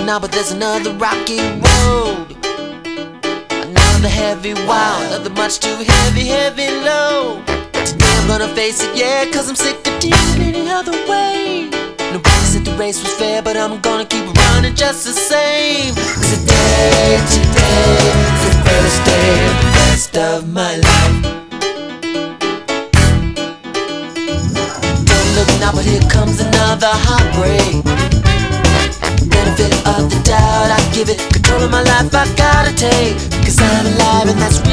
now, but there's another rocky road. Another heavy wow, another much too heavy load. Today I'm gonna face it, yeah, cause I'm sick of dealing any other way. Nobody said the race was fair, but I'm gonna keep running just the same. Cause today is the first day of the rest of my life. Don't look now, but here comes another heartbreak. Benefit of the doubt, I give it. Control of my life I gotta take. Cause I'm alive and that's